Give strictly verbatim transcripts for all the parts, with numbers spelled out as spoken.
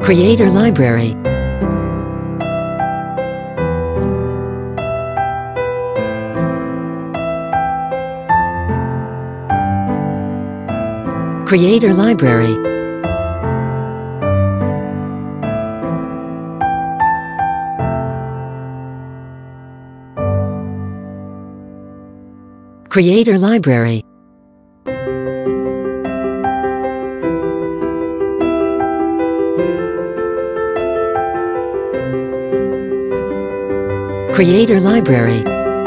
Creator Library. Creator Library. Creator Library. Creator Library.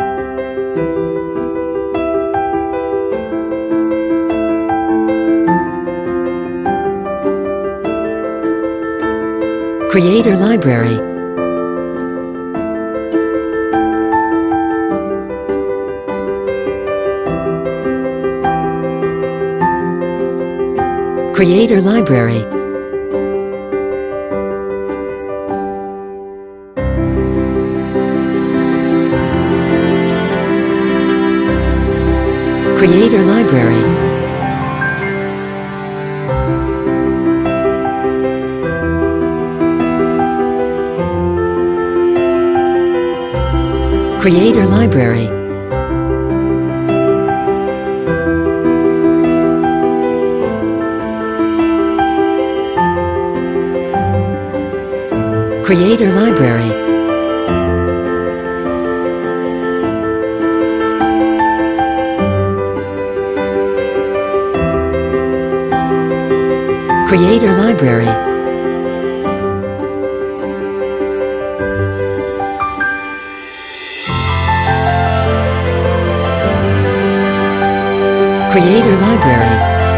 Creator Library. Creator Library. Creator Library. Creator Library. Creator Library. Creator Library. Creator Library.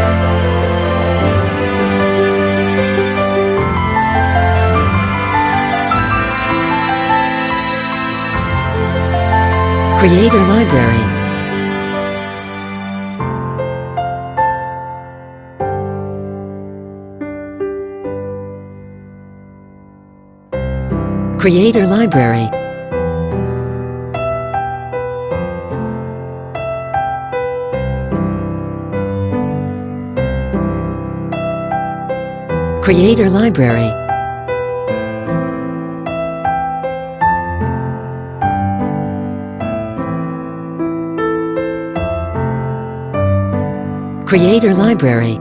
Creator Library. Creator Library. Creator Library. Creator Library.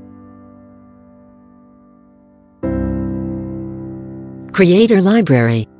Creator Library.